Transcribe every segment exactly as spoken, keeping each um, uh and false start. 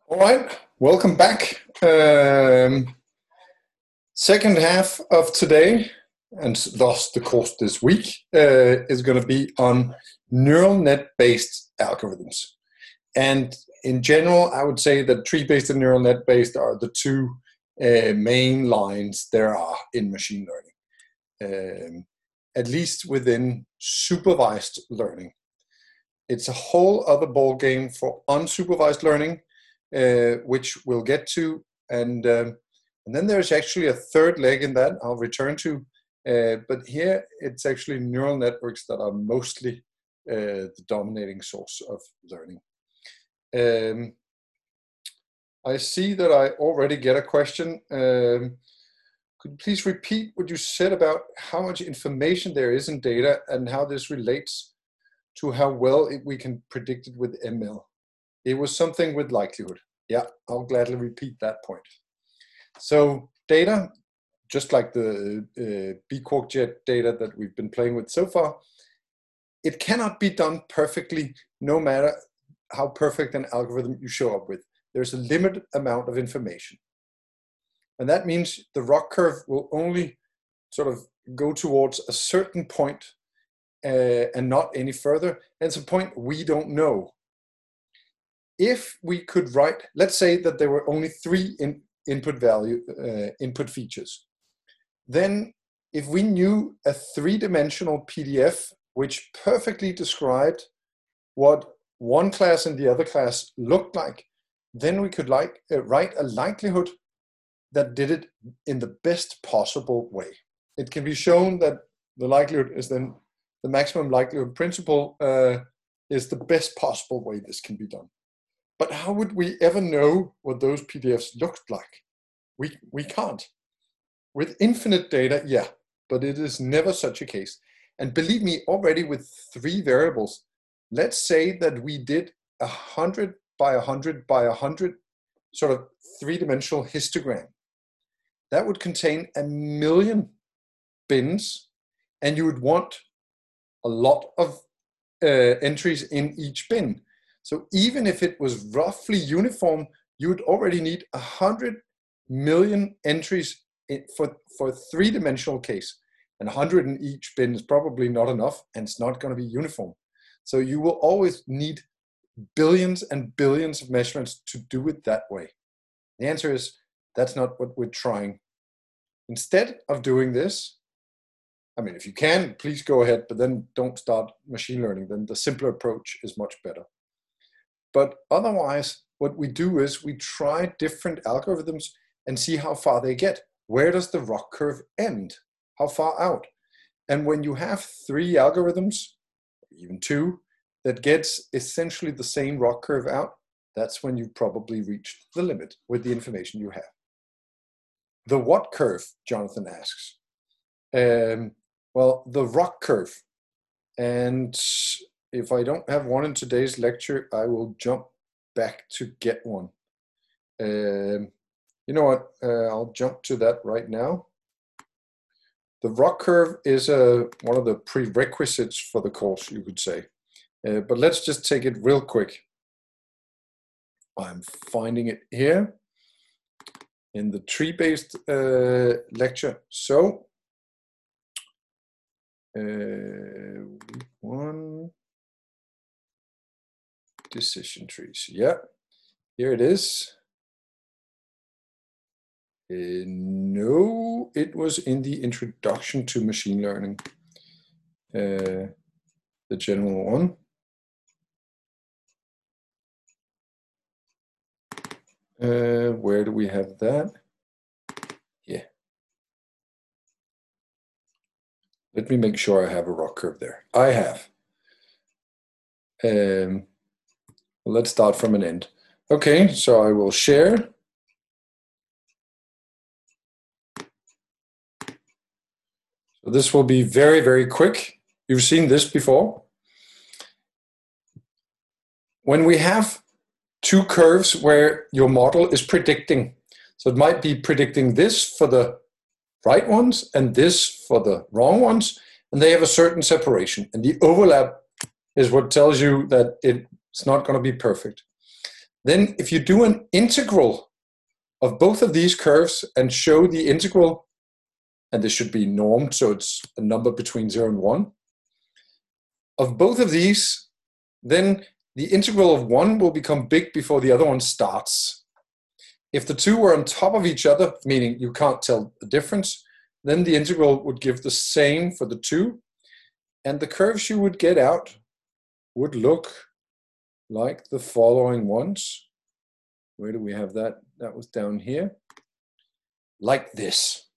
All right, welcome back. Um, second half of today, and thus the course this week, uh, is going to be on neural net-based algorithms. And in general, I would say that tree-based and neural net-based are the two uh, main lines there are in machine learning, um, at least within supervised learning. It's a whole other ballgame for unsupervised learning, Uh, which we'll get to, and um, and then there's actually a third leg in that I'll return to, uh, but here it's actually neural networks that are mostly uh, the dominating source of learning. Um, I see that I already get a question. Um, could you please repeat what you said about how much information there is in data and how this relates to how well it, we can predict it with M L? It was something with likelihood. Yeah, I'll gladly repeat that point. So data, just like the uh, B-QuarkJet data that we've been playing with so far, it cannot be done perfectly no matter how perfect an algorithm you show up with. There's a limited amount of information. And that means the ROC curve will only sort of go towards a certain point uh, and not any further. And it's a point we don't know. If we could write, let's say that there were only three in, input value, uh, input features. Then if we knew a three-dimensional P D F which perfectly described what one class and the other class looked like, then we could like, uh, write a likelihood that did it in the best possible way. It can be shown that the likelihood is then, the maximum likelihood principle uh, is the best possible way this can be done. But how would we ever know what those P D Fs looked like? We, we can't. With infinite data, yeah, but it is never such a case. And believe me, already with three variables, let's say that we did a hundred by a hundred by a hundred sort of three-dimensional histogram. That would contain a million bins, and you would want a lot of uh, entries in each bin. So even if it was roughly uniform, you would already need a hundred million entries for, for a three-dimensional case. And a hundred in each bin is probably not enough, and it's not going to be uniform. So you will always need billions and billions of measurements to do it that way. The answer is, that's not what we're trying. Instead of doing this, I mean, if you can, please go ahead, but then don't start machine learning. Then the simpler approach is much better. But otherwise, what we do is we try different algorithms and see how far they get. Where does the ROC curve end? How far out? And when you have three algorithms, even two, that gets essentially the same ROC curve out, that's when you probably reached the limit with the information you have. The what curve, Jonathan asks? Um, well, the ROC curve. And if I don't have one in today's lecture, I will jump back to get one. Um, you know what? Uh, I'll jump to that right now. The ROC curve is a, one of the prerequisites for the course, you could say. Uh, but let's just take it real quick. I'm finding it here in the tree-based uh, lecture. So, uh, one. Decision trees. Yeah, here it is. Uh, no, it was in the introduction to machine learning, uh, the general one. Uh, where do we have that? Yeah. Let me make sure I have a ROC curve there. I have. Um, well, let's start from an end. Okay, so I will share. So this will be very, very quick. You've seen this before. When we have two curves where your model is predicting, so it might be predicting this for the right ones and this for the wrong ones, and they have a certain separation. And the overlap is what tells you that it's not going to be perfect. Then if you do an integral of both of these curves and show the integral, and this should be normed, so it's a number between zero and one, of both of these, then the integral of one will become big before the other one starts. If the two were on top of each other, meaning you can't tell the difference, then the integral would give the same for the two, and the curves you would get out would look like the following ones. Where do we have that? That was down here. Like this.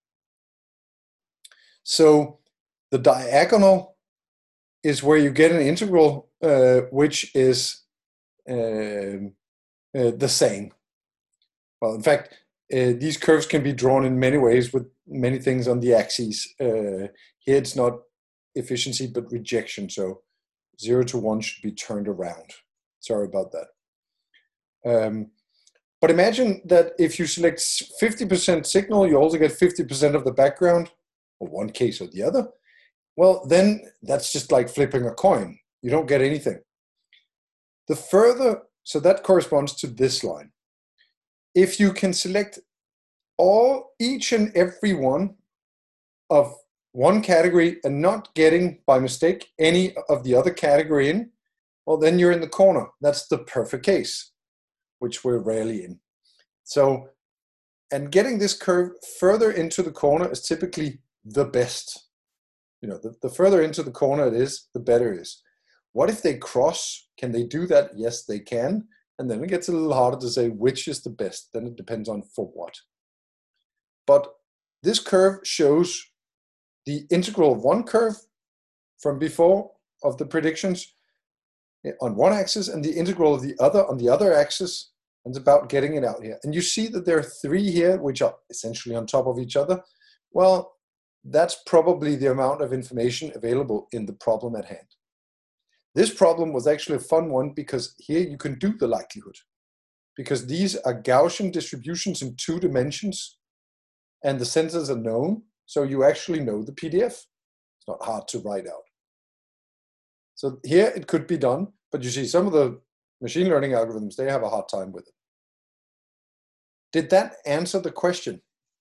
So the diagonal is where you get an integral uh, which is uh, uh, the same. Well, in fact, uh, these curves can be drawn in many ways with many things on the axes. Uh, here it's not efficiency but rejection, so zero to one should be turned around. Sorry about that. Um, but imagine that if you select fifty percent signal, you also get fifty percent of the background, or one case or the other. Well, then that's just like flipping a coin. You don't get anything. The further, so that corresponds to this line. If you can select all, each and every one of one category and not getting, by mistake, any of the other category in, well, then you're in the corner. That's the perfect case, which we're rarely in. So, and getting this curve further into the corner is typically the best. You know, the, the further into the corner it is, the better it is. What if they cross? Can they do that? Yes, they can. And then it gets a little harder to say which is the best. Then it depends on for what. But this curve shows the integral of one curve from before of the predictions on one axis and the integral of the other on the other axis, and it's about getting it out here. And you see that there are three here which are essentially on top of each other. Well, that's probably the amount of information available in the problem at hand. This problem was actually a fun one because here you can do the likelihood, because these are Gaussian distributions in two dimensions and the centers are known, so you actually know the P D F. It's not hard to write out. So here it could be done, but you see some of the machine learning algorithms, they have a hard time with it. Did that answer the question?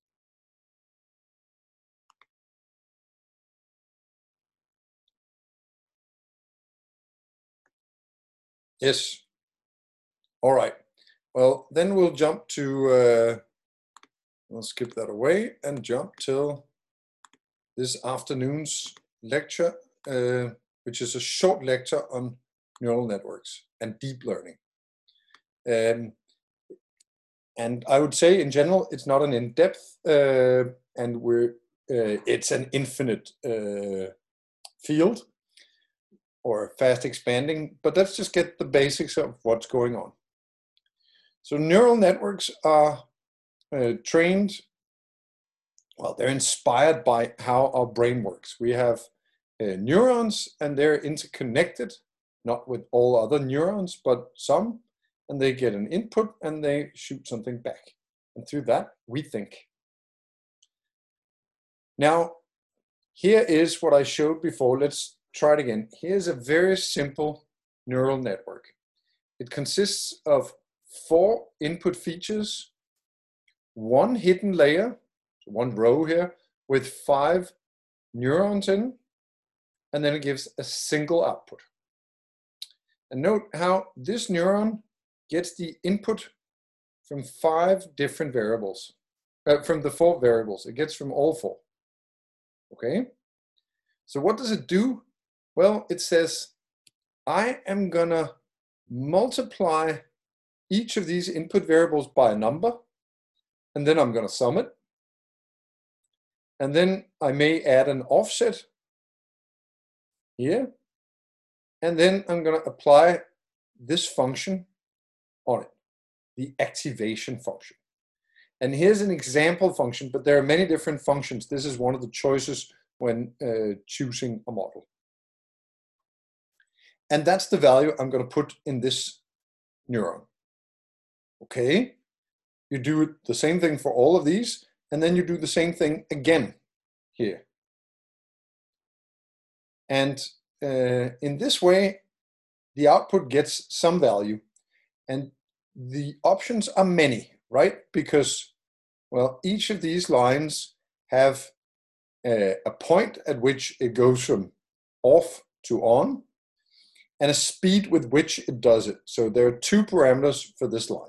Yes. All right. Well, then we'll jump to, uh, we'll skip that away and jump till this afternoon's lecture, uh, which is a short lecture on neural networks and deep learning. Um, and I would say in general, it's not an in-depth, uh, and we're, uh, it's an infinite uh, field or fast expanding, but let's just get the basics of what's going on. So neural networks are uh, trained, well, they're inspired by how our brain works. We have uh, neurons and they're interconnected, not with all other neurons, but some, and they get an input and they shoot something back. And through that, we think. Now, here is what I showed before. Let's try it again. Here's a very simple neural network. It consists of four input features, one hidden layer, one row here, with five neurons in, and then it gives a single output. And note how this neuron gets the input from five different variables, uh, from the four variables. It gets from all four. Okay? So what does it do? Well, it says, I am gonna multiply each of these input variables by a number, and then I'm gonna sum it. And then I may add an offset here, and then I'm gonna apply this function on it, the activation function. And here's an example function, but there are many different functions. This is one of the choices when uh, choosing a model. And that's the value I'm going to put in this neuron. Okay, you do the same thing for all of these, and then you do the same thing again here. And uh, in this way, the output gets some value. And the options are many, right? Because, well, each of these lines have a, a point at which it goes from off to on, and a speed with which it does it. So there are two parameters for this line.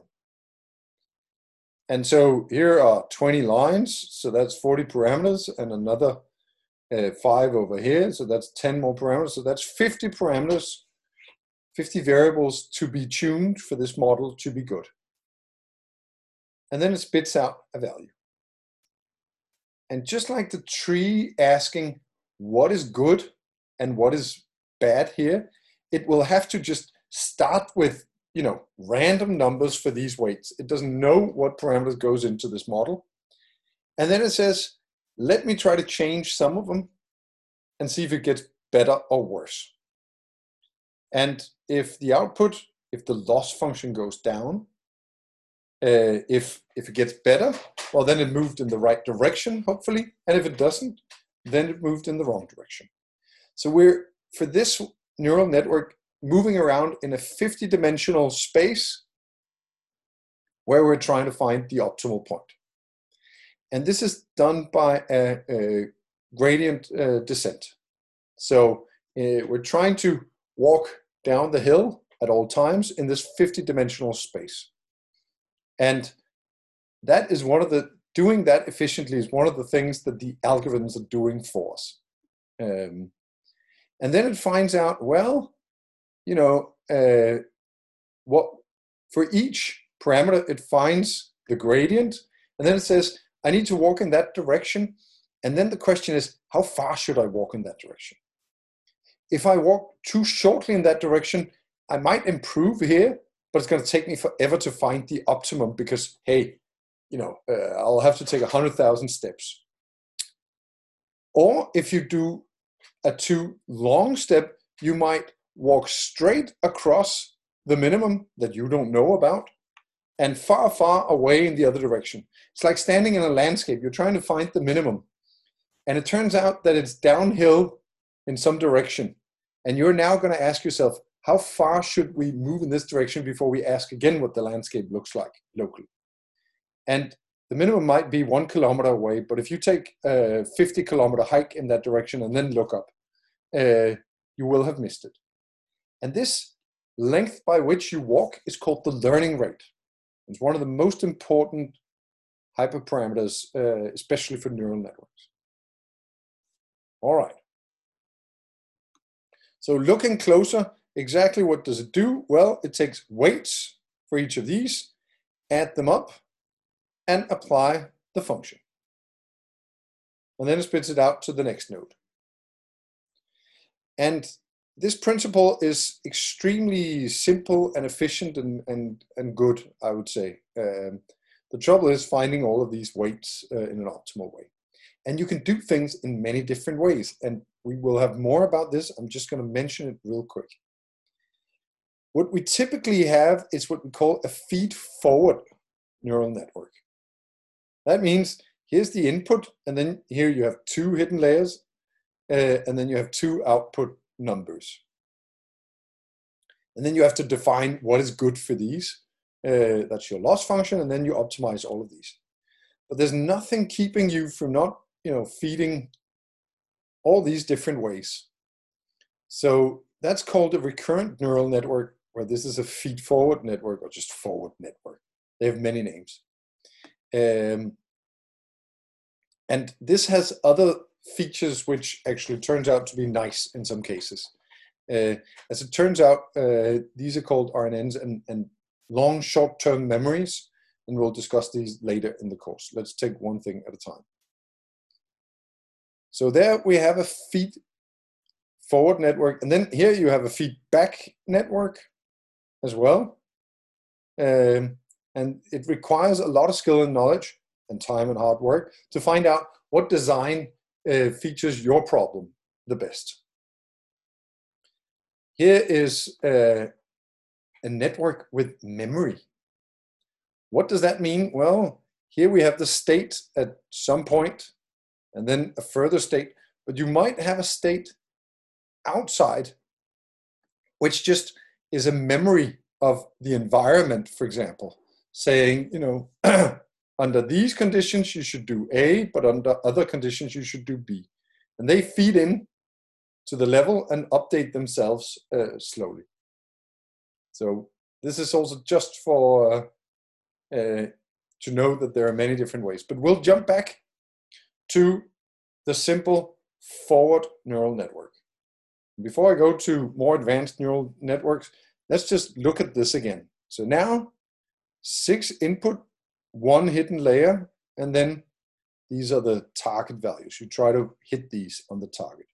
And so here are twenty lines, so that's forty parameters, and another uh, five over here, so that's ten more parameters. So that's fifty parameters, fifty variables to be tuned for this model to be good. And then it spits out a value. And just like the tree asking what is good and what is bad here, it will have to just start with, you know, random numbers for these weights. It doesn't know what parameters goes into this model. And then it says, let me try to change some of them and see if it gets better or worse. And if the output, if the loss function goes down, uh, if, if it gets better, well, then it moved in the right direction, hopefully. And if it doesn't, then it moved in the wrong direction. So we're, for this neural network, moving around in a fifty dimensional space where we're trying to find the optimal point. And this is done by a, a gradient uh, descent. So uh, we're trying to walk down the hill at all times in this fifty dimensional space. And that is one of the, doing that efficiently is one of the things that the algorithms are doing for us. Um, and then it finds out, well, you know, uh, what for each parameter, it finds the gradient, and then it says, I need to walk in that direction. And then the question is, how far should I walk in that direction? If I walk too shortly in that direction, I might improve here, but it's going to take me forever to find the optimum because, hey, you know, uh, I'll have to take one hundred thousand steps. Or if you do a too long step, you might walk straight across the minimum that you don't know about and far, far away in the other direction. It's like standing in a landscape. You're trying to find the minimum. And it turns out that it's downhill in some direction. And you're now going to ask yourself, how far should we move in this direction before we ask again what the landscape looks like locally? And the minimum might be one kilometer away, but if you take a fifty kilometer hike in that direction and then look up, uh, you will have missed it. And this length by which you walk is called the learning rate. It's one of the most important hyperparameters, uh, especially for neural networks. All right. So looking closer, exactly what does it do? Well, it takes weights for each of these, add them up, and apply the function. And then it spits it out to the next node. And this principle is extremely simple and efficient and, and, and good, I would say. Um, the trouble is finding all of these weights uh, in an optimal way. And you can do things in many different ways. And we will have more about this. I'm just going to mention it real quick. What we typically have is what we call a feed-forward neural network. That means here's the input, and then here you have two hidden layers, uh, and then you have two output numbers. And then you have to define what is good for these. Uh, that's your loss function, and then you optimize all of these. But there's nothing keeping you from not, you know, feeding all these different ways. So that's called a recurrent neural network, where this is a feed-forward network or just forward network. They have many names. Um, and this has other features which actually turns out to be nice in some cases. Uh, as it turns out, uh, these are called R N Ns and, and long short-term memories, and we'll discuss these later in the course. Let's take one thing at a time. So there we have a feed-forward network, and then here you have a feedback network as well. Um, and it requires a lot of skill and knowledge and time and hard work to find out what design uh, features your problem the best. Here is uh, a network with memory. What does that mean? Well, here we have the state at some point and then a further state, but you might have a state outside which just is a memory of the environment, for example, saying, you know, under these conditions, you should do A, but under other conditions, you should do B. And they feed in to the level and update themselves uh, slowly. So this is also just for uh, uh, to know that there are many different ways. But we'll jump back to the simple forward neural network. Before I go to more advanced neural networks, let's just look at this again. So now, six input, one hidden layer, and then these are the target values. You try to hit these on the target.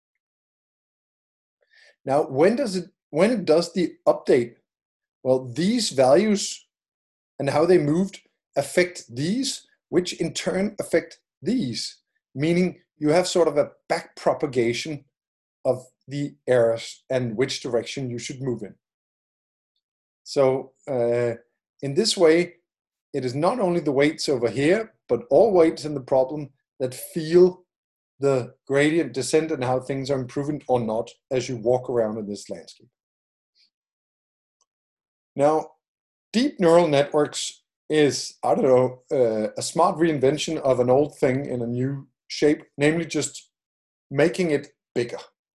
Now, when does it, when it does the update, well, these values and how they moved affect these, which in turn affect these, meaning you have sort of a back propagation of the errors and which direction you should move in. So uh, in this way, it is not only the weights over here, but all weights in the problem that feel the gradient descent and how things are improving or not as you walk around in this landscape. Now, deep neural networks is, I don't know, uh, a smart reinvention of an old thing in a new shape, namely just making it bigger.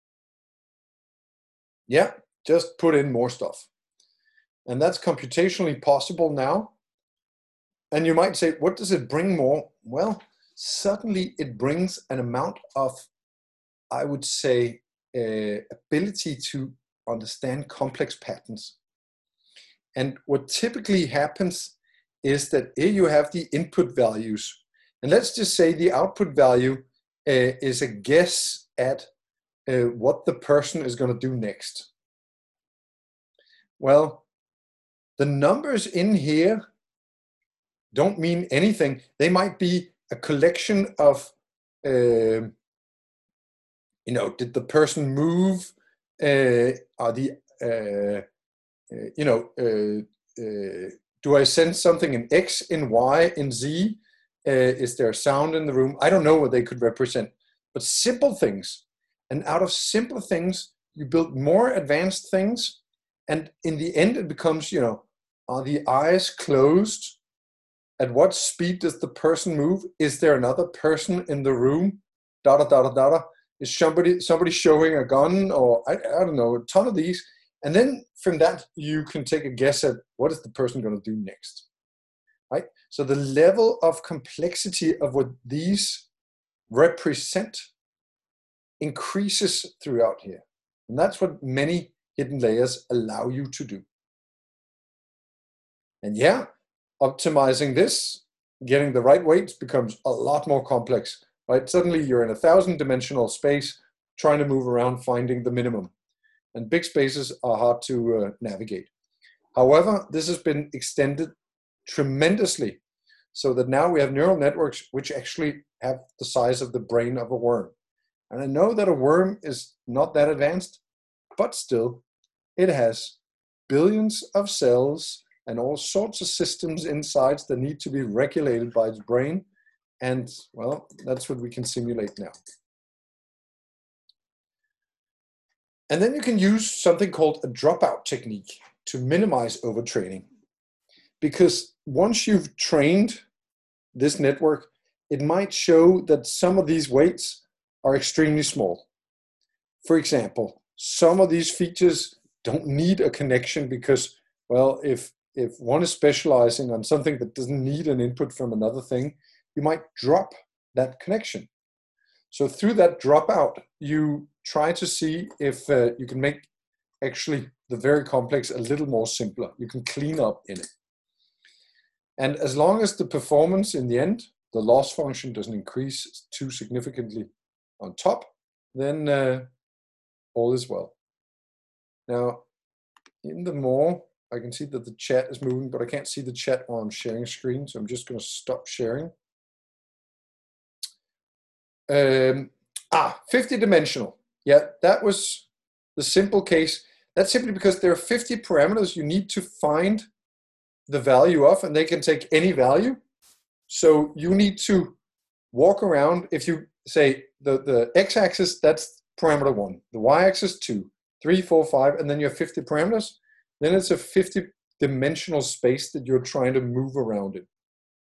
Yeah, just put in more stuff. And that's computationally possible now. And you might say, what does it bring more? Well, certainly it brings an amount of, I would say, uh, ability to understand complex patterns. And what typically happens is that here you have the input values. And let's just say the output value uh, is a guess at uh, what the person is going to do next. Well, the numbers in here don't mean anything. They might be a collection of, uh, you know, did the person move? Uh, are the, uh, uh, you know, uh, uh, do I sense something in X, in Y, in Z? Uh, is there a sound in the room? I don't know what they could represent, but simple things. And out of simple things, you build more advanced things. And in the end, it becomes, you know, are the eyes closed? At what speed does the person move? Is there another person in the room? Da da da da da. Is somebody somebody showing a gun? Or I, I don't know, a ton of these. And then from that, you can take a guess at what is the person going to do next, right? So the level of complexity of what these represent increases throughout here. And that's what many hidden layers allow you to do. And yeah, optimizing this, getting the right weights becomes a lot more complex, right? Suddenly you're in a thousand dimensional space trying to move around, finding the minimum. And big spaces are hard to uh, navigate. However, this has been extended tremendously so that now we have neural networks which actually have the size of the brain of a worm. And I know that a worm is not that advanced, but still it has billions of cells and all sorts of systems inside that need to be regulated by its brain. And well, that's what we can simulate now. And then you can use something called a dropout technique to minimize overtraining. Because once you've trained this network, it might show that some of these weights are extremely small. For example, some of these features don't need a connection because, well, if, if one is specializing on something that doesn't need an input from another thing, you might drop that connection. So through that dropout, you try to see if uh, you can make actually the very complex a little more simpler. You can clean up in it. And as long as the performance in the end, the loss function doesn't increase too significantly on top, then uh, all is well. Now, in the more, I can see that the chat is moving, but I can't see the chat while I'm sharing screen, so I'm just going to stop sharing. Um, ah, fifty dimensional. Yeah, that was the simple case. That's simply because there are fifty parameters you need to find the value of, and they can take any value. So you need to walk around. If you say the, the x-axis, that's parameter one, the y-axis two, three, four, five, and then you have fifty parameters. then it's a fifty dimensional space that you're trying to move around in.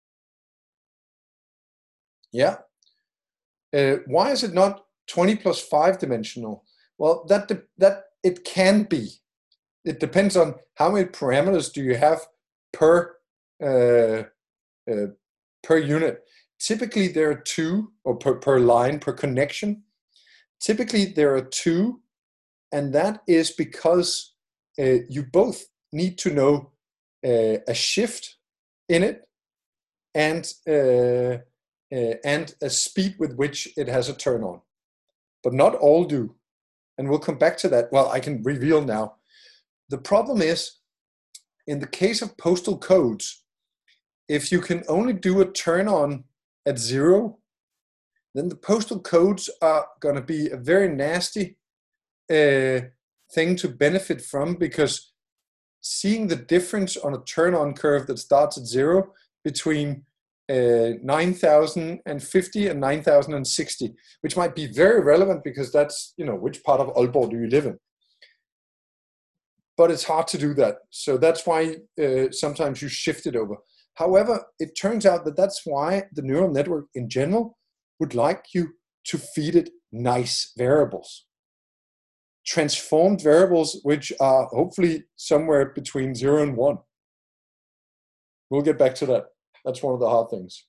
Yeah. Uh, why is it not twenty plus five dimensional? Well, that that it can be. It depends on how many parameters do you have per uh, uh, per unit. Typically, there are two, or per, per line, per connection. Typically, there are two, and that is because uh, you both need to know uh, a shift in it and uh, uh, and a speed with which it has a turn on. But not all do, and we'll come back to that. Well, I can reveal now. The problem is, in the case of postal codes, if you can only do a turn on at zero, then the postal codes are going to be a very nasty uh, thing to benefit from, because seeing the difference on a turn on curve that starts at zero between uh, nine thousand fifty and nine thousand sixty, which might be very relevant because that's, you know, which part of Aalborg do you live in? But it's hard to do that. So that's why uh, sometimes you shift it over. However, it turns out that that's why the neural network in general would like you to feed it nice variables. Transformed variables, which are hopefully somewhere between zero and one. We'll get back to that. That's one of the hard things.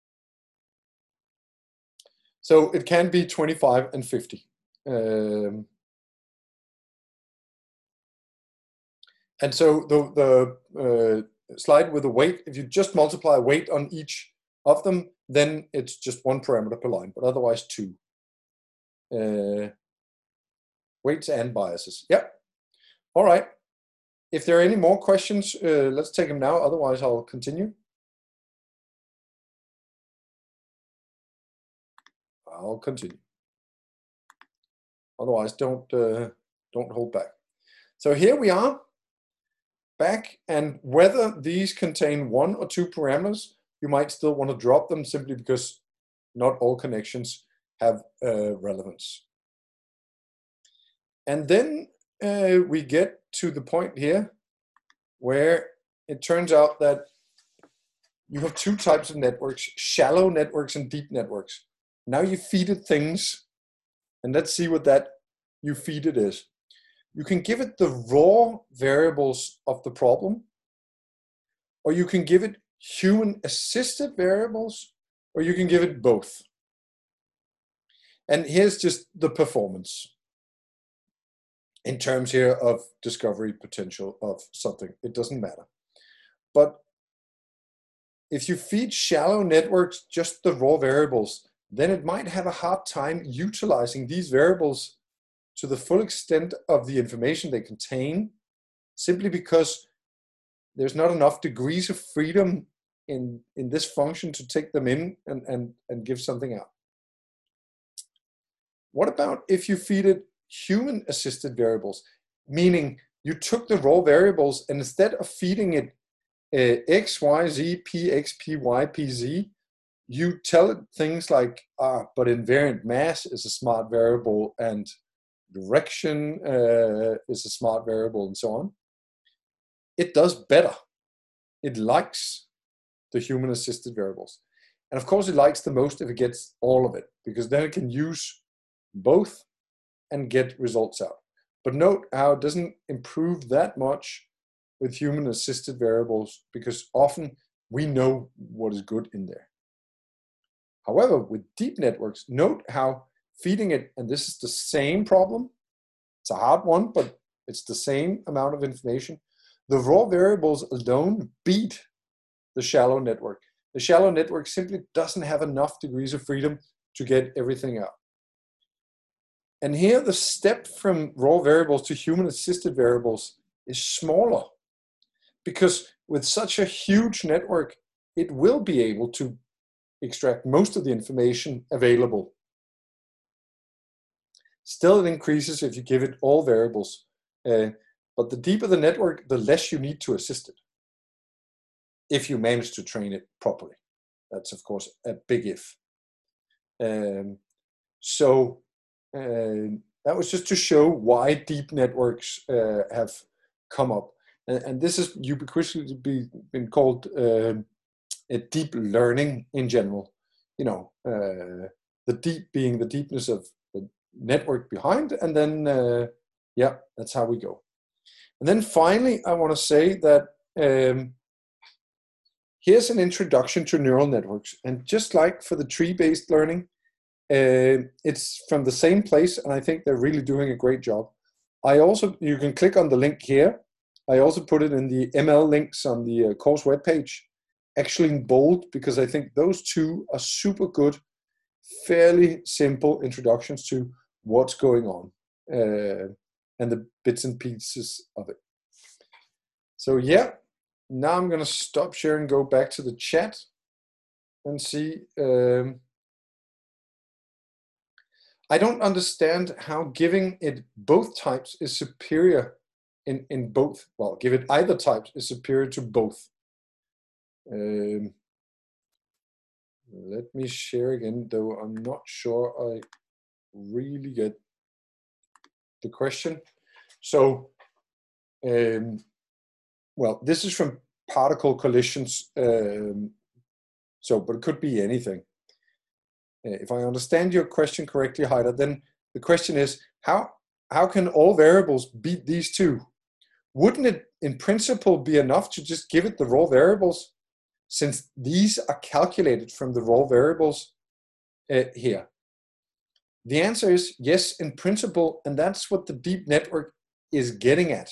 So it can be twenty-five and fifty. Um, and so the, the uh, slide with the weight, if you just multiply weight on each of them, then it's just one parameter per line, but otherwise two. Uh, weights and biases. Yep. All right. If there are any more questions, uh, let's take them now. Otherwise, I'll continue. I'll continue. Otherwise, don't uh, don't hold back. So here we are back, and whether these contain one or two parameters, you might still want to drop them simply because not all connections have uh, relevance. And then uh, we get to the point here where it turns out that you have two types of networks: shallow networks and deep networks. Now you feed it things, and let's see what that you feed it is. You can give it the raw variables of the problem, or you can give it human-assisted variables, or you can give it both. And here's just the performance in terms here of discovery potential of something. It doesn't matter. But if you feed shallow networks just the raw variables, then it might have a hard time utilizing these variables to the full extent of the information they contain, simply because there's not enough degrees of freedom in, in this function to take them in and, and, and give something out. What about if you feed it human-assisted variables, meaning you took the raw variables and instead of feeding it uh, x, y, z, p, x, p, y, p, z, you tell it things like, ah, but invariant mass is a smart variable and direction uh, is a smart variable and so on. It does better. It likes the human-assisted variables. And of course it likes the most if it gets all of it, because then it can use both and get results out. But note how it doesn't improve that much with human-assisted variables, because often we know what is good in there. However, with deep networks, note how feeding it, and this is the same problem, it's a hard one, but it's the same amount of information. The raw variables alone beat the shallow network. The shallow network simply doesn't have enough degrees of freedom to get everything out. And here the step from raw variables to human-assisted variables is smaller, because with such a huge network, it will be able to extract most of the information available. Still, it increases if you give it all variables, uh, but the deeper the network, the less you need to assist it, if you manage to train it properly. That's, of course, a big if. Um, so uh, that was just to show why deep networks uh, have come up. and, and this is ubiquitously be, been called uh, a deep learning in general. You know, uh, the deep being the deepness of the network behind, and then uh, yeah, that's how we go. And then finally, I want to say that um, here's an introduction to neural networks, and just like for the tree-based learning, uh, it's from the same place, and I think they're really doing a great job. I also, you can click on the link here. I also put it in the M L links on the uh, course webpage, actually in bold, because I think those two are super good, fairly simple introductions to what's going on uh, and the bits and pieces of it. So yeah, now I'm going to stop sharing, go back to the chat and see. Um, I don't understand how giving it both types is superior in, in both. Well, give it either types is superior to both. Um, let me share again, though I'm not sure I really get the question. So, um, well, this is from particle collisions. Um, so, but it could be anything. If I understand your question correctly, Heider, then the question is, how, how can all variables beat these two? Wouldn't it in principle be enough to just give it the raw variables, since these are calculated from the raw variables uh, here? The answer is yes, in principle, and that's what the deep network is getting at.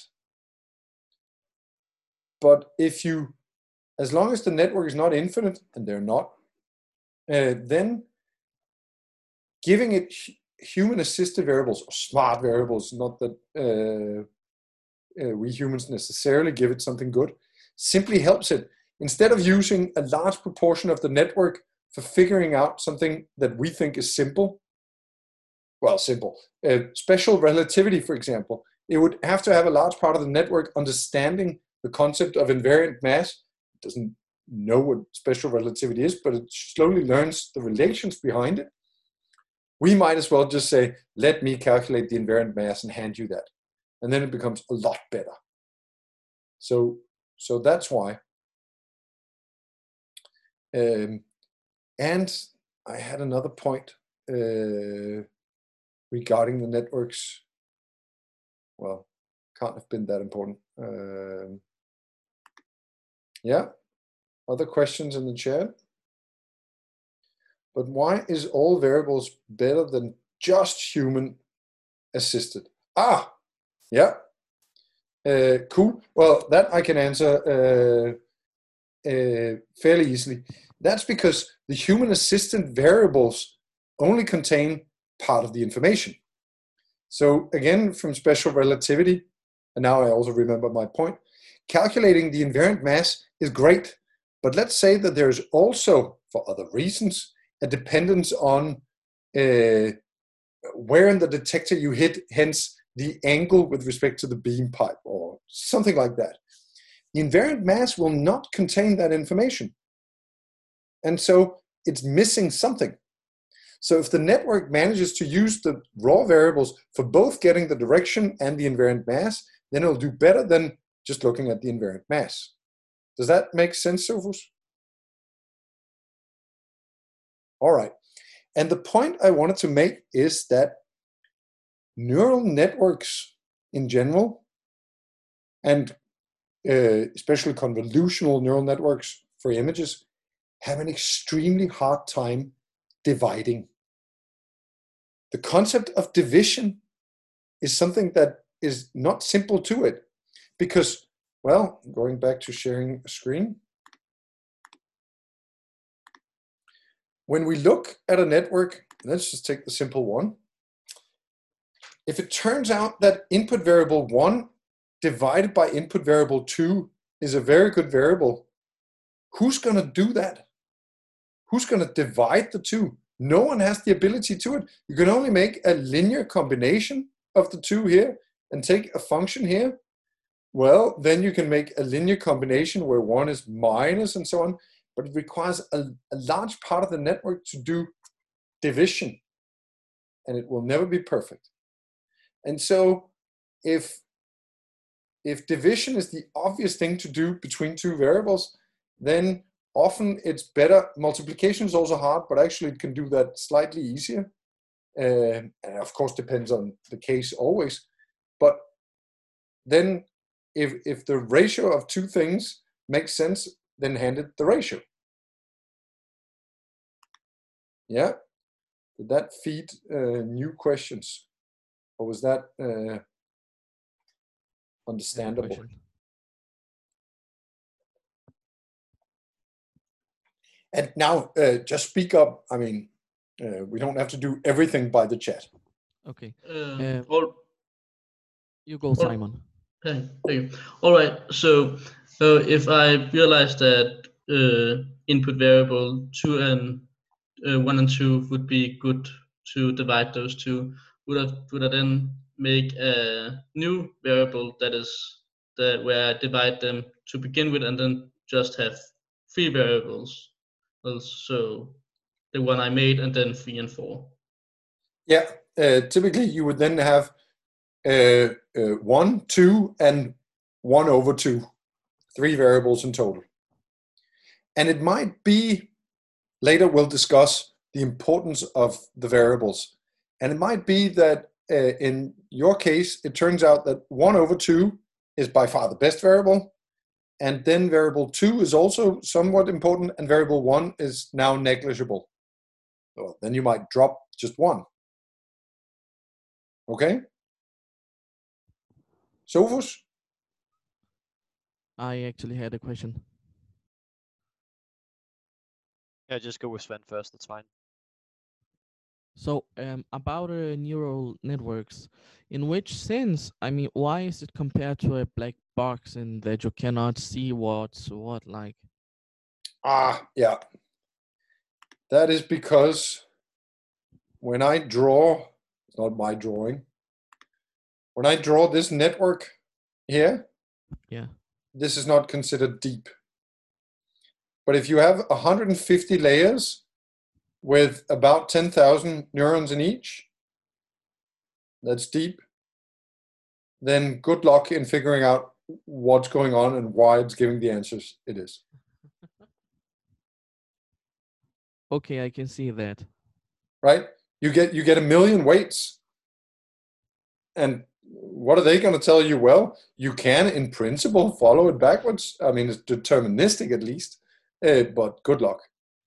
But if you, as long as the network is not infinite, and they're not, uh, then giving it human-assisted variables, or smart variables, not that uh, uh, we humans necessarily give it something good, simply helps it. Instead of using a large proportion of the network for figuring out something that we think is simple, well, simple, uh, special relativity, for example, it would have to have a large part of the network understanding the concept of invariant mass. It doesn't know what special relativity is, but it slowly learns the relations behind it. We might as well just say, let me calculate the invariant mass and hand you that. And then it becomes a lot better. So, so that's why. Um, and I had another point uh, regarding the networks. Well, can't have been that important. Um, yeah, other questions in the chat? But why is all variables better than just human assisted? Ah, yeah. Uh, cool. Well, that I can answer uh, uh, fairly easily. That's because the human assisted variables only contain part of the information. So again, from special relativity, and now I also remember my point, calculating the invariant mass is great, but let's say that there's also, for other reasons, a dependence on uh, where in the detector you hit, hence the angle with respect to the beam pipe or something like that. The invariant mass will not contain that information. And so it's missing something. So if the network manages to use the raw variables for both getting the direction and the invariant mass, then it'll do better than just looking at the invariant mass. Does that make sense, Sophus? All right. And the point I wanted to make is that neural networks in general, and uh, especially convolutional neural networks for images, have an extremely hard time dividing. The concept of division is something that is not simple to it, because, well, going back to sharing a screen, when we look at a network, let's just take the simple one. If it turns out that input variable one divided by input variable two is a very good variable, who's going to do that? Who's going to divide the two? No one has the ability to it. You can only make a linear combination of the two here and take a function here. Well, then you can make a linear combination where one is minus and so on, but it requires a, a large part of the network to do division, and it will never be perfect. And so if, if division is the obvious thing to do between two variables, then often it's better. Multiplication is also hard, but actually it can do that slightly easier. Uh, and of course depends on the case always. But then if, if the ratio of two things makes sense, then hand it the ratio. Yeah? Did that feed uh, new questions? Or was that uh, understandable? And now, uh, just speak up. I mean, uh, we don't have to do everything by the chat. Okay. Uh, Uh, all, you go, all, Simon. Thank you. All right. So uh, if I realize that uh, input variable two and uh, one and two would be good to divide those two, would I would I then make a new variable that is that where I divide them to begin with, and then just have three variables? Also, the one I made, and then three and four. Yeah. Uh, typically, you would then have uh, uh, one, two, and one over two, three variables in total. And it might be, later we'll discuss the importance of the variables. And it might be that uh, in your case, it turns out that one over two is by far the best variable. And then variable two is also somewhat important, and variable one is now negligible. So then you might drop just one. Okay? Sophus? I actually had a question. Yeah, just go with Sven first, that's fine. So um, about uh, neural networks, in which sense, I mean, why is it compared to a black box in that you cannot see what's what like? Ah, yeah. That is because when I draw, it's not my drawing, when I draw this network here, yeah, this is not considered deep. But if you have one hundred fifty layers with about ten thousand neurons in each, that's deep, then good luck in figuring out what's going on and why it's giving the answers it is. Okay, I can see that. Right? You get you get a million weights. And what are they going to tell you? Well, you can, in principle, follow it backwards. I mean, it's deterministic at least, uh, but good luck.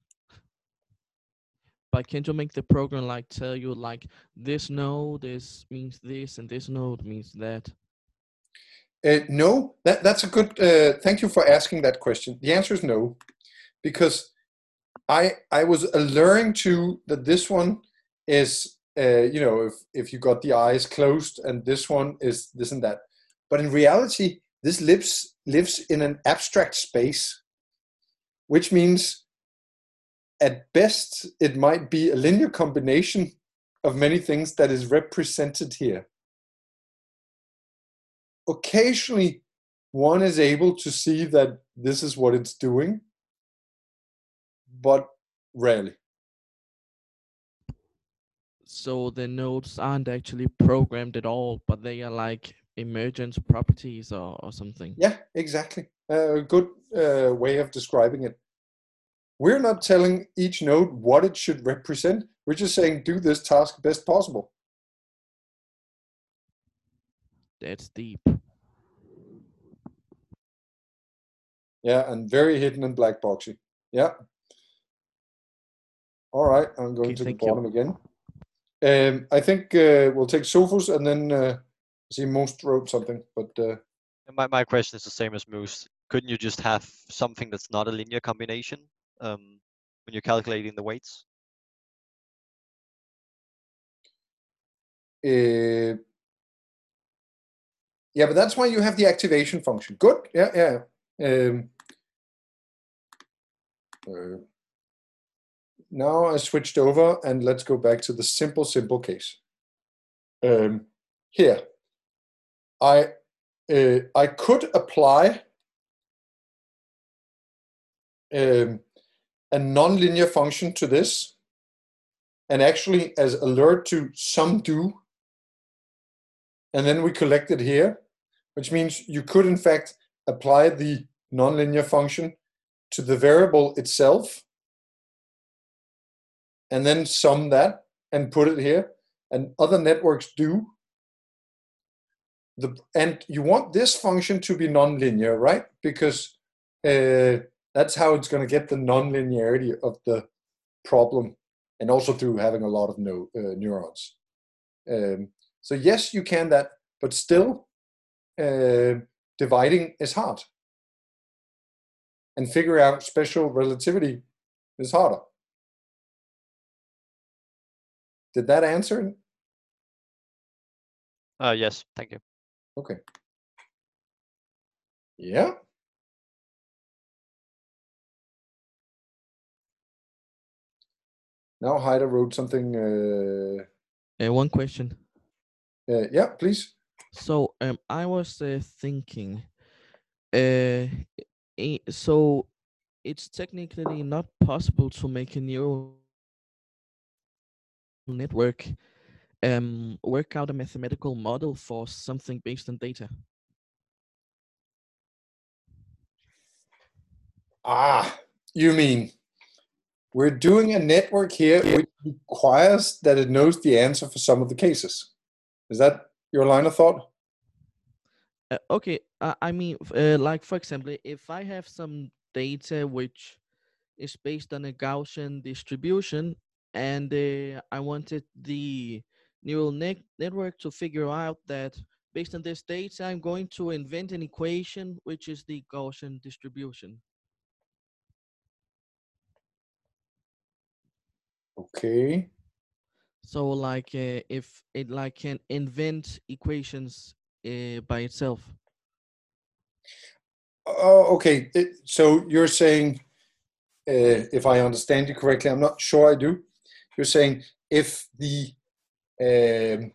But can't you make the program like tell you like this node is means this and this node means that? Uh, no, that, that's a good, uh, thank you for asking that question. The answer is no, because I I was alluring to that this one is, uh, you know, if, if you got the eyes closed, and this one is this and that. But in reality, this lives, lives in an abstract space, which means at best, it might be a linear combination of many things that is represented here. Occasionally, one is able to see that this is what it's doing, but rarely. So the nodes aren't actually programmed at all, but they are like emergent properties or, or something. Yeah, exactly. A uh, good uh, way of describing it. We're not telling each node what it should represent. We're just saying, do this task best possible. That's deep. Yeah, and very hidden and black boxy. Yeah. All right, I'm going Okay, to the thank you. bottom again. Um, I think uh, we'll take Sophus, and then uh, see Most wrote something, but uh, My my question is the same as Moose. Couldn't you just have something that's not a linear combination um, when you're calculating the weights? uh, yeah, but that's why you have the activation function. Good. Yeah, yeah. Um, uh, now I switched over, and let's go back to the simple, simple case. Um, here, I uh, I could apply um, a nonlinear function to this, and actually as alert to some do, and then we collect it here. which means you could in fact apply the nonlinear function to the variable itself and then sum that and put it here, and other networks do. The, and you want this function to be nonlinear, right? Because uh, that's how it's going to get the nonlinearity of the problem, and also through having a lot of no, uh, neurons. Um, so yes, you can that, but still uh, dividing is hard. And figuring out special relativity is harder. Did that answer? Uh, yes, thank you. Okay. Yeah. Now Heide wrote something. Uh, Uh, one question. uh, yeah, please. So um, I was uh, thinking, uh, i- so it's technically not possible to make a neural network um, work out a mathematical model for something based on data. Ah, you mean we're doing a network here which requires that it knows the answer for some of the cases. Is that your line of thought? Uh, okay, uh, I mean, f- uh, like for example, if I have some data which is based on a Gaussian distribution, and uh, I wanted the neural net network to figure out that based on this data, I'm going to invent an equation which is the Gaussian distribution. Okay. So like uh, if it like can invent equations uh, by itself. Oh, okay. It, so you're saying, uh, if I understand you correctly, I'm not sure I do. You're saying if the um,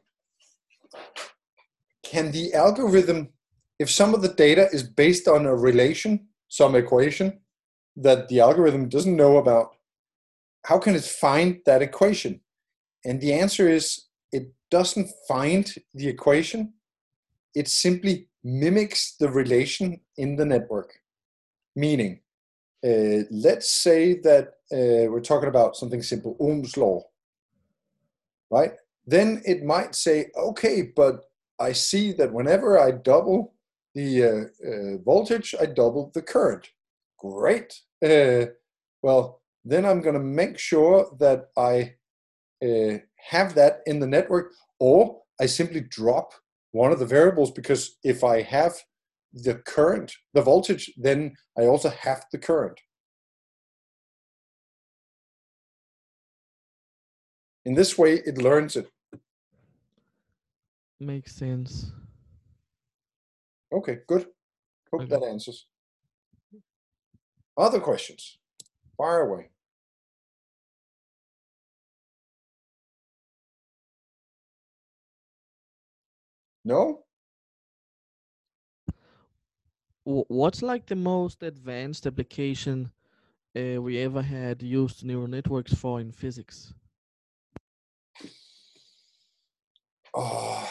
can the algorithm, if some of the data is based on a relation, some equation that the algorithm doesn't know about, how can it find that equation? And the answer is it doesn't find the equation. It simply mimics the relation in the network. Meaning, uh, let's say that uh, we're talking about something simple, Ohm's law, right? Then it might say, okay, but I see that whenever I double the uh, uh, voltage, I double the current. Great. Uh, well, then I'm going to make sure that I uh, have that in the network, or I simply drop one of the variables, because if I have the current, the voltage, then I also have the current. In this way, it learns it. Makes sense. Okay, good. Hope Okay. that answers. Other questions? Fire away. No? Wh- What's like the most advanced application uh, we ever had used neural networks for in physics? Oh,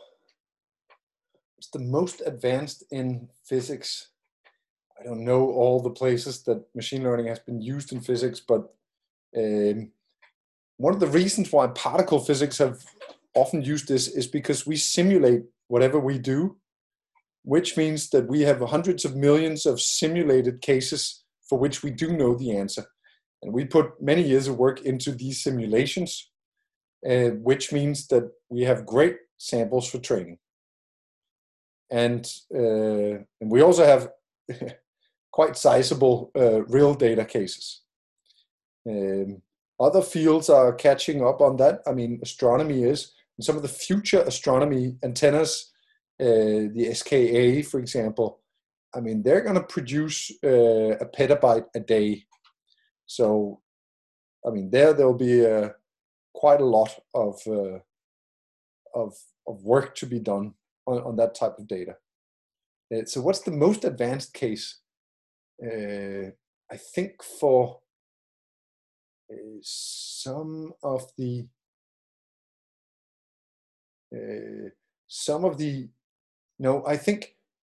it's the most advanced in physics. I don't know all the places that machine learning has been used in physics, but um, one of the reasons why particle physics have often used this is because we simulate whatever we do, which means that we have hundreds of millions of simulated cases for which we do know the answer. And we put many years of work into these simulations, uh, which means that we have great samples for training. And, uh, and we also have quite sizable uh, real data cases. Um, other fields are catching up on that. I mean, astronomy is, and some of the future astronomy antennas, uh, the S K A, for example, I mean, they're going to produce uh, a petabyte a day. So, I mean, there there'll be uh, quite a lot of, uh, of of work to be done on, on that type of data. Uh, so, what's the most advanced case? Uh, I think for uh, some of the uh, some of the no, I think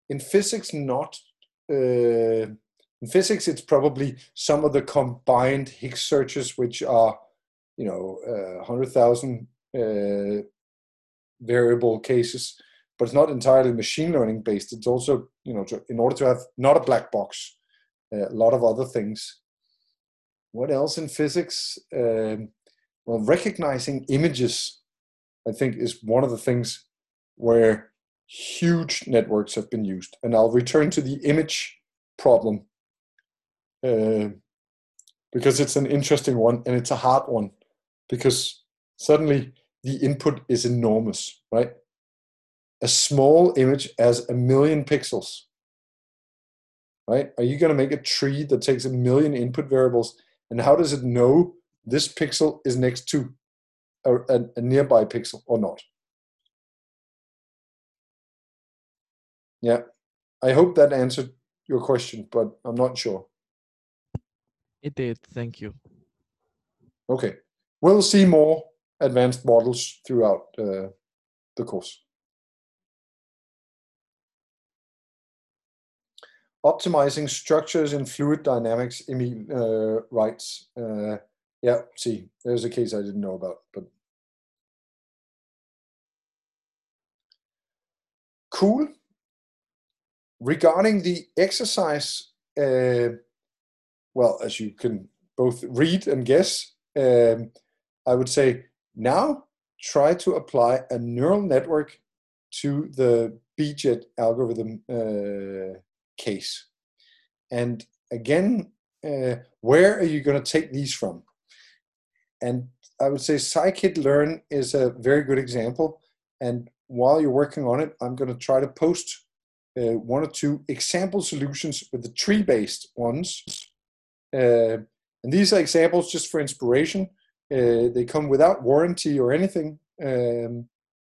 in physics, not. Uh, in physics, it's probably some of the combined Higgs searches, which are, you know, uh, one hundred thousand uh, variable cases, but it's not entirely machine learning based. It's also, you know, to, in order to have not a black box, uh, a lot of other things. What else in physics? Um, well, recognizing images, I think, is one of the things where huge networks have been used. And I'll return to the image problem uh, because it's an interesting one and it's a hard one, because suddenly the input is enormous, right? A small image has a million pixels, right? Are you going to make a tree that takes a million input variables? And how does it know this pixel is next to a, a, a nearby pixel or not? Yeah, I hope that answered your question, but I'm not sure. It did, thank you. Okay, we'll see more advanced models throughout uh, the course. Optimizing structures in fluid dynamics, Emil uh, writes. Uh, yeah, see, there's a case I didn't know about, but cool. Regarding the exercise, uh, well, as you can both read and guess, um, I would say now try to apply a neural network to the B JET algorithm uh, case. And again, uh, where are you going to take these from? And I would say scikit-learn is a very good example. And while you're working on it, I'm going to try to post uh, one or two example solutions with the tree-based ones. Uh, and these are examples just for inspiration. Uh, they come without warranty or anything. Um,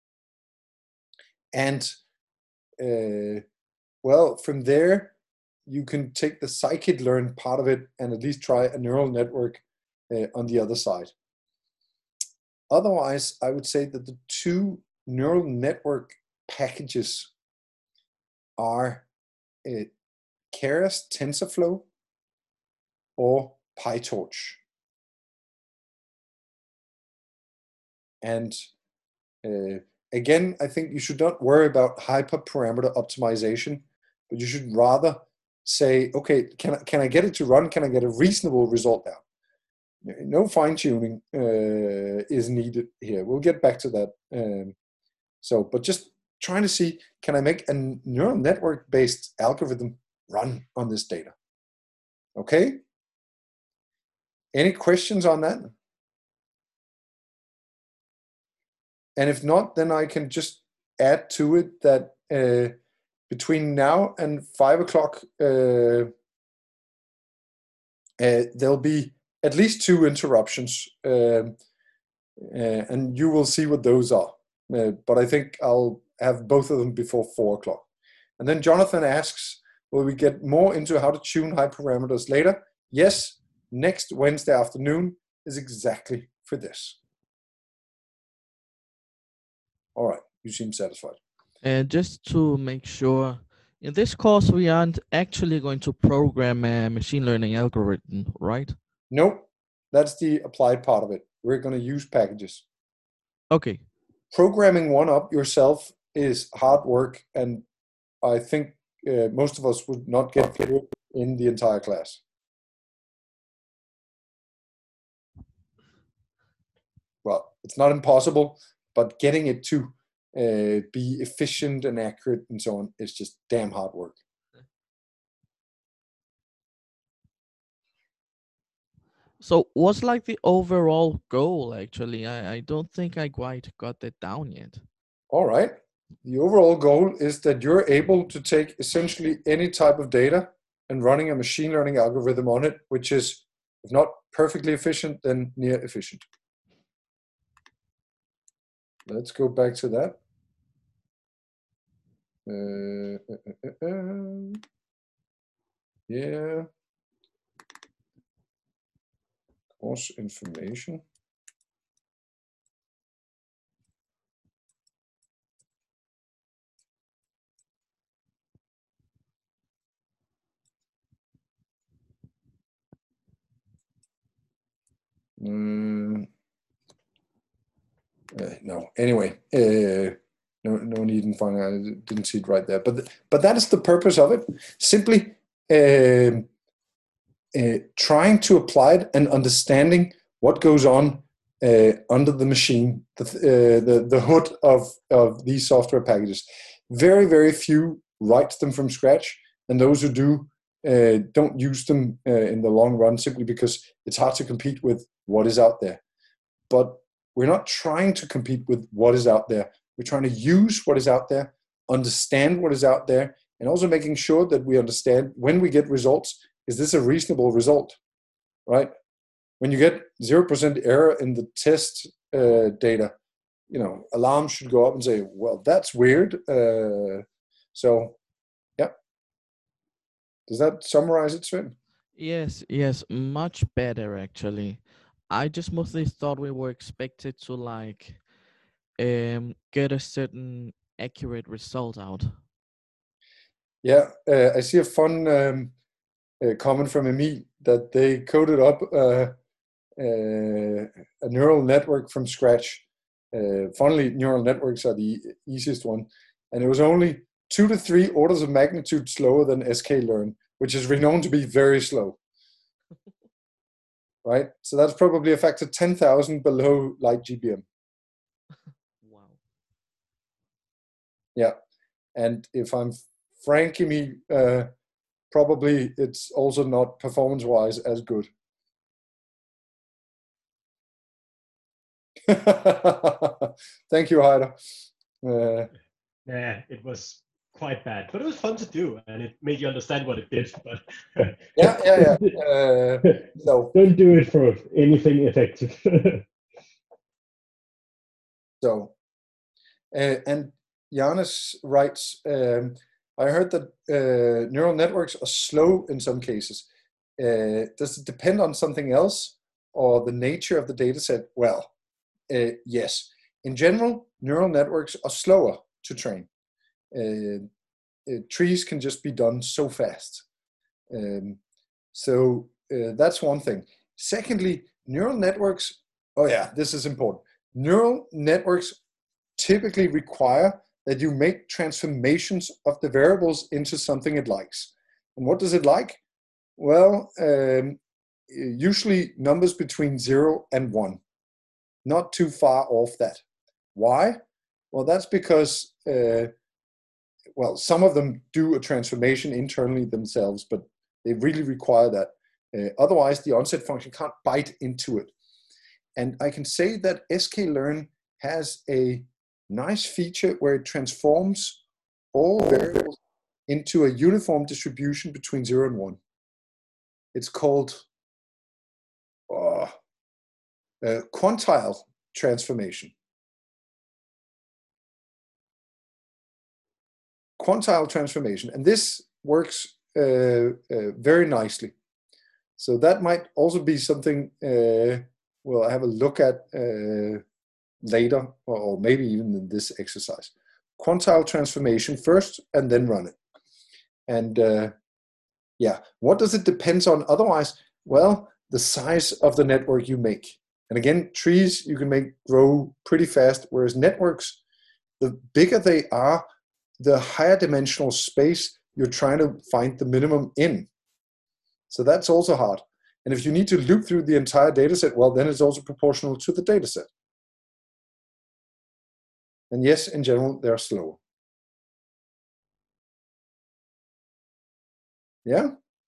and uh, well, from there, you can take the scikit-learn part of it and at least try a neural network uh, on the other side. Otherwise, I would say that the two neural network packages are uh, Keras TensorFlow or PyTorch. And uh, again, I think you should not worry about hyperparameter optimization, but you should rather say, okay, can I, can I get it to run? Can I get a reasonable result out? No fine-tuning uh, is needed here. We'll get back to that. Um, so, but just trying to see, can I make a neural network-based algorithm run on this data? Okay? Any questions on that? And if not, then I can just add to it that uh, between now and five o'clock, uh, uh, there'll be at least two interruptions, um, uh, and you will see what those are. Uh, but I think I'll have both of them before four o'clock. And then Jonathan asks, will we get more into how to tune hyperparameters later? Yes, next Wednesday afternoon is exactly for this. All right, you seem satisfied. And just to make sure, in this course, we aren't actually going to program a machine learning algorithm, right? Nope, that's the applied part of it. We're going to use packages. Okay. Programming one up yourself is hard work, and I think uh, most of us would not get through it in the entire class. Well, it's not impossible, but getting it to uh, be efficient and accurate and so on is just damn hard work. So what's like the overall goal, actually? I, I don't think I quite got that down yet. All right. The overall goal is that you're able to take essentially any type of data and running a machine learning algorithm on it, which is, if not perfectly efficient, then near efficient. Let's go back to that. Uh, uh, uh, uh, yeah. Course information. Mm, uh, no. Anyway, uh, no, no need in finding. I didn't see it right there. But but that is the purpose of it. Simply uh, uh, trying to apply it and understanding what goes on uh, under the machine, the uh, the the hood of of these software packages. Very very few write them from scratch, and those who do uh, don't use them uh, in the long run simply because it's hard to compete with what is out there. But we're not trying to compete with what is out there. We're trying to use what is out there, understand what is out there, and also making sure that we understand when we get results, is this a reasonable result, right? When you get zero percent error in the test uh, data, you know, alarms should go up and say, well, that's weird. Uh, so, yeah. Does that summarize it, Sven? Yes, yes, much better actually. I just mostly thought we were expected to like um get a certain accurate result out. Yeah, uh, I see a fun um, uh, comment from Emil that they coded up uh, uh, a neural network from scratch. Uh, funnily, neural networks are the easiest one, and it was only two to three orders of magnitude slower than sklearn, which is renowned to be very slow. Right? So that's probably a factor ten thousand below light G B M. Wow. Yeah. And if I'm frank, me, uh, probably it's also not performance-wise as good. Thank you, Heider. Uh, yeah, it was quite bad, but it was fun to do, and it made you understand what it did. But yeah, yeah, yeah. Uh, so don't do it for anything effective. so, uh, and Janus writes, um, I heard that uh, neural networks are slow in some cases. Uh, does it depend on something else or the nature of the data set? Well, uh, yes. In general, neural networks are slower to train. Uh, uh, trees can just be done so fast. Um, so uh, that's one thing. Secondly, neural networks, oh yeah, this is important. Neural networks typically require that you make transformations of the variables into something it likes. And what does it like? Well, um, usually numbers between zero and one, not too far off that. Why? Well, that's because, uh, well, some of them do a transformation internally themselves, but they really require that. Uh, otherwise, the onset function can't bite into it. And I can say that sklearn has a nice feature where it transforms all variables into a uniform distribution between zero and one. It's called uh, uh, quantile transformation. Quantile transformation, and this works uh, uh, very nicely. So that might also be something uh, we'll have a look at uh, later, or maybe even in this exercise. Quantile transformation first, and then run it. And uh, yeah, what does it depend on otherwise? Well, the size of the network you make. And again, trees you can make grow pretty fast, whereas networks, the bigger they are, the higher dimensional space you're trying to find the minimum in. So that's also hard. And if you need to loop through the entire data set, well, then it's also proportional to the data set. And yes, in general, they're slow. Yeah?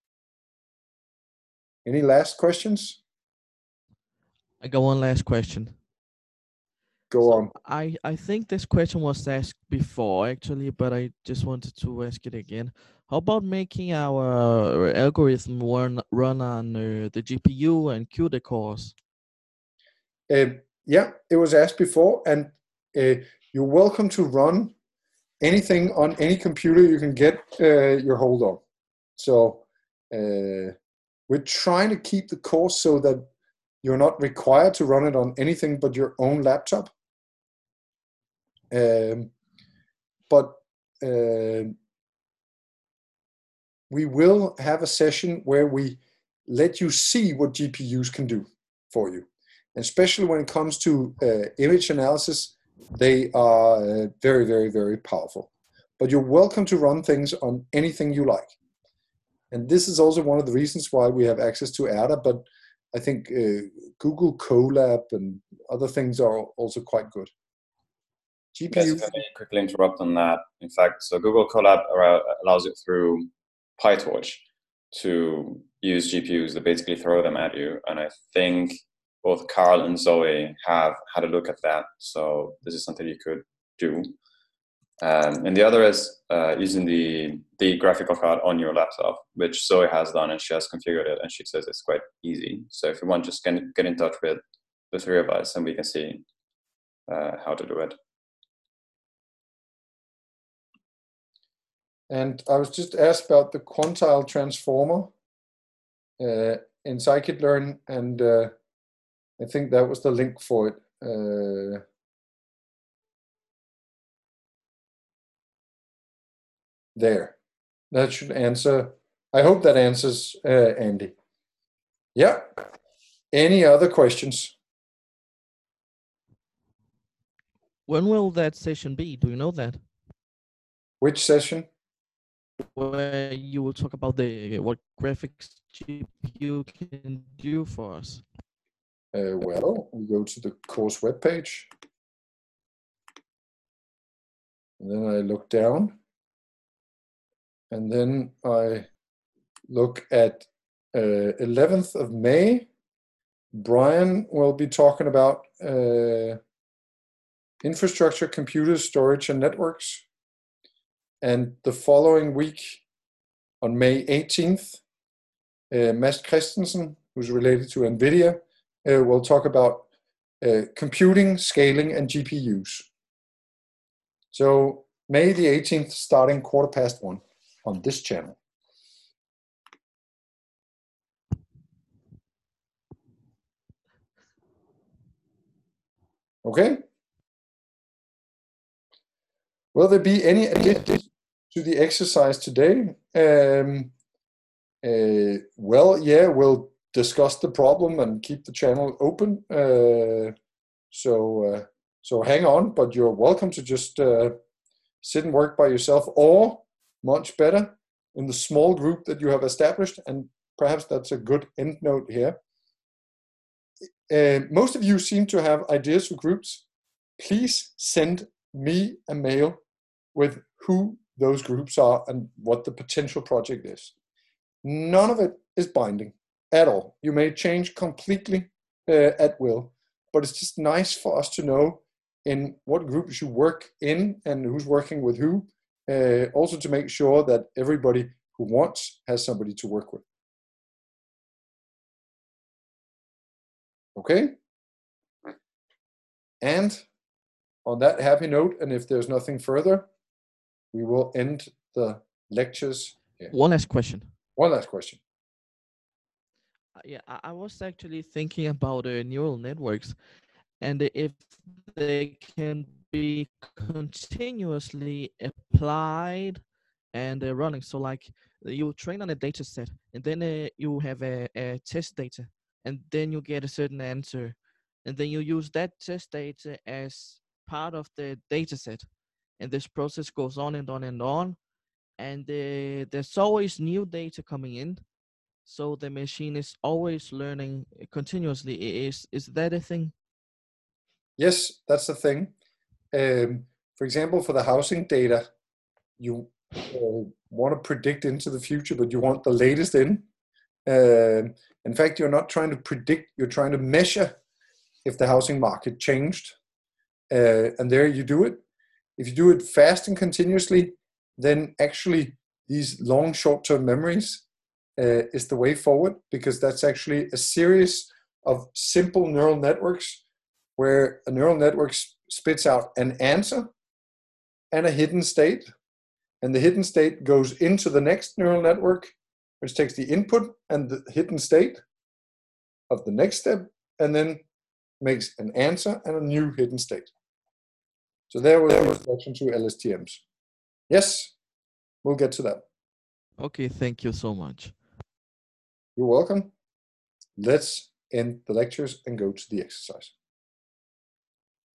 Any last questions? I got one last question. Go So on. I, I think this question was asked before actually, but I just wanted to ask it again. How about making our algorithm run, run on uh, the G P U and CUDA cores? Uh, yeah, it was asked before, and uh, you're welcome to run anything on any computer you can get uh, your hold on. So uh, we're trying to keep the course so that you're not required to run it on anything but your own laptop. Um, but uh, we will have a session where we let you see what G P Us can do for you. And especially when it comes to uh, image analysis, they are uh, very, very, very powerful. But you're welcome to run things on anything you like. And this is also one of the reasons why we have access to E R D A, but I think uh, Google Colab and other things are also quite good. G P U. Yes, if I may quickly interrupt on that. In fact, so Google Colab allows you through PyTorch to use G P Us that basically throw them at you. And I think both Carl and Zoe have had a look at that. So this is something you could do. Um, and the other is uh, using the, the graphical card on your laptop, which Zoe has done, and she has configured it, and she says it's quite easy. So if you want, just get, get in touch with the three of us, and we can see uh, how to do it. And I was just asked about the quantile transformer uh, in scikit-learn, and uh, I think that was the link for it. Uh, there. That should answer. I hope that answers, uh, Andy. Yeah. Any other questions? When will that session be? Do you know that? Which session? Where you will talk about the what graphics G P U can do for us. Uh, well, we go to the course webpage. And then I look down. And then I look at uh, eleventh of May. Brian will be talking about uh, infrastructure, computers, storage, and networks. And the following week, on May eighteenth, uh, Mads Christensen, who's related to NVIDIA, uh, will talk about uh, computing, scaling, and G P Us. So May the eighteenth, starting quarter past one on this channel. Okay? Will there be any additions to the exercise today? Um, uh, well, yeah, we'll discuss the problem and keep the channel open. Uh, so, uh, so hang on, but you're welcome to just uh, sit and work by yourself, or much better, in the small group that you have established. And perhaps that's a good end note here. Uh, most of you seem to have ideas for groups. Please send me a mail with who those groups are and what the potential project is. None of it is binding at all. You may change completely uh, at will, but it's just nice for us to know in what groups you work in and who's working with who, uh, also to make sure that everybody who wants has somebody to work with. Okay? And on that happy note, and if there's nothing further, we will end the lectures here. One last question. One last question. Uh, yeah, I, I was actually thinking about uh, neural networks, and if they can be continuously applied and uh, running. So like you train on a data set, and then uh, you have a, a test data, and then you get a certain answer, and then you use that test data as part of the data set, and this process goes on and on and on, and uh, there's always new data coming in, so the machine is always learning continuously. Is is that a thing? Yes, that's the thing. Um, for example, for the housing data, you uh, want to predict into the future, but you want the latest in. Uh, in fact, you're not trying to predict, you're trying to measure if the housing market changed. Uh, and there you do it. If you do it fast and continuously, then actually these long short-term memories uh, is the way forward, because that's actually a series of simple neural networks where a neural network spits out an answer and a hidden state. And the hidden state goes into the next neural network, which takes the input and the hidden state of the next step, and then makes an answer and a new hidden state. So there was the introduction to L S T Ms. Yes, we'll get to that. Okay, thank you so much. You're welcome. Let's end the lectures and go to the exercise.